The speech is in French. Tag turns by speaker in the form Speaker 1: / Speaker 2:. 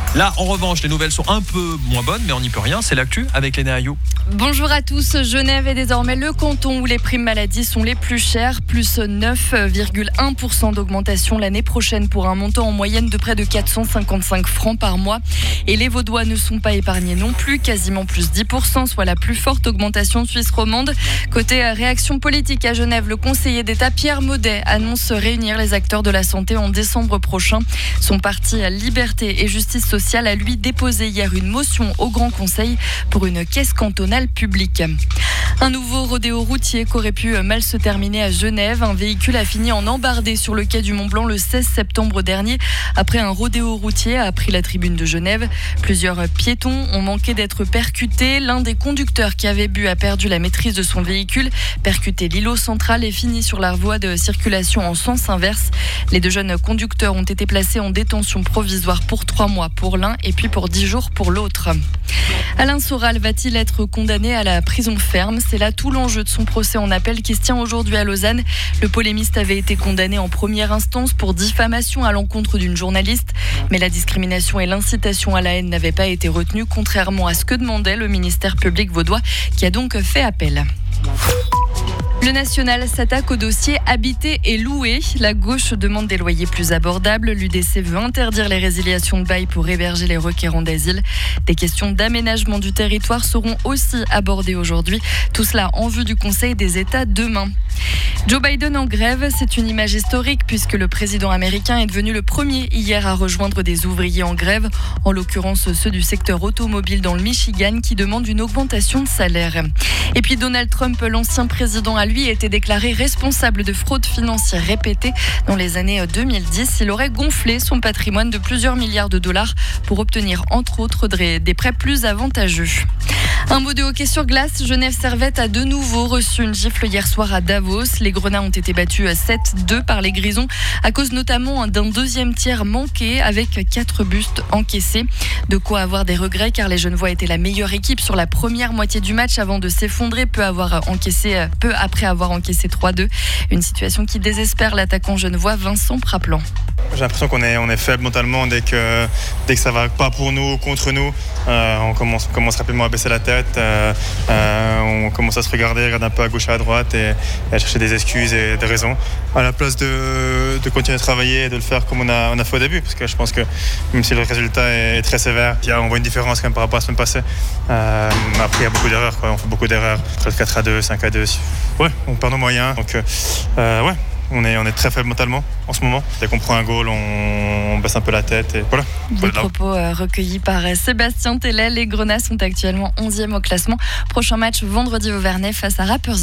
Speaker 1: Là, en revanche, les nouvelles sont un peu moins bonnes, mais on n'y peut rien. C'est l'actu avec Léna Ayou.
Speaker 2: Bonjour à tous. Genève est désormais le canton où les primes maladie sont les plus chères, plus 9,1% d'augmentation l'année prochaine pour un montant en moyenne de près de 455 francs par mois. Et les Vaudois ne sont pas épargnés non plus, quasiment plus 10%, soit la plus forte augmentation suisse romande. Côté réaction politique à Genève, le conseiller d'État Pierre Maudet annonce réunir les acteurs de la santé en décembre prochain. Son parti Liberté et Justice sociale a lui déposé hier une motion au Grand Conseil pour une caisse cantonale publique. Un nouveau rodéo routier qu'aurait pu mal se terminer à Genève. Un véhicule a fini en embardé sur le quai du Mont-Blanc le 16 septembre dernier après un rodéo routier a pris la tribune de Genève. Plusieurs piétons ont manqué d'être percutés. L'un des conducteurs qui avait bu a perdu la maîtrise de son véhicule, percuté l'îlot central et fini sur la voie de circulation en sens inverse. Les deux jeunes conducteurs ont été placés en détention provisoire pour 3 mois pour l'un et puis pour 10 jours pour l'autre. Alain Soral va-t-il être condamné à la prison ferme ? C'est là tout l'enjeu de son procès en appel qui se tient aujourd'hui à Lausanne. Le polémiste avait été condamné en première instance pour diffamation à l'encontre d'une journaliste. Mais la discrimination et l'incitation à la haine n'avaient pas été retenues, contrairement à ce que demandait le ministère public vaudois, qui a donc fait appel. Le National s'attaque au dossier habiter et louer. La gauche demande des loyers plus abordables. L'UDC veut interdire les résiliations de bail pour héberger les requérants d'asile. Des questions d'aménagement du territoire seront aussi abordées aujourd'hui. Tout cela en vue du Conseil des États demain. Joe Biden en grève, c'est une image historique puisque le président américain est devenu le premier hier à rejoindre des ouvriers en grève, en l'occurrence ceux du secteur automobile dans le Michigan qui demandent une augmentation de salaire. Et puis Donald Trump, l'ancien président, a lui été déclaré responsable de fraude financière répétée dans les années 2010. Il aurait gonflé son patrimoine de plusieurs milliards de dollars pour obtenir entre autres des prêts plus avantageux. Un mot de hockey sur glace, Genève Servette a de nouveau reçu une gifle hier soir à Davos. Les Grenats ont été battus 7-2 par les Grisons à cause notamment d'un deuxième tiers manqué avec 4 bustes encaissés. De quoi avoir des regrets car les Genevois étaient la meilleure équipe sur la première moitié du match avant de s'effondrer peu après avoir encaissé 3-2. Une situation qui désespère l'attaquant genevois Vincent Praplan.
Speaker 3: J'ai l'impression qu'on est faible mentalement dès que ça va pas pour nous ou contre nous. On commence rapidement à baisser la tête. On commence à se regarder un peu à gauche et à droite et à chercher des excuses et des raisons. À la place de continuer à travailler et de le faire comme on a fait au début. Parce que je pense que même si le résultat est très sévère, on voit une différence quand même par rapport à la semaine passée. Après, il y a beaucoup d'erreurs. On fait beaucoup d'erreurs. Après le 4-2, 5-2, ouais, on perd nos moyens. Donc, ouais. On est très faible mentalement en ce moment. Dès qu'on prend un goal, on baisse un peu la tête et voilà.
Speaker 2: Des propos recueillis par Sébastien Tellet. Les Grenats sont actuellement 11e au classement. Prochain match vendredi au Vernet face à Rappers.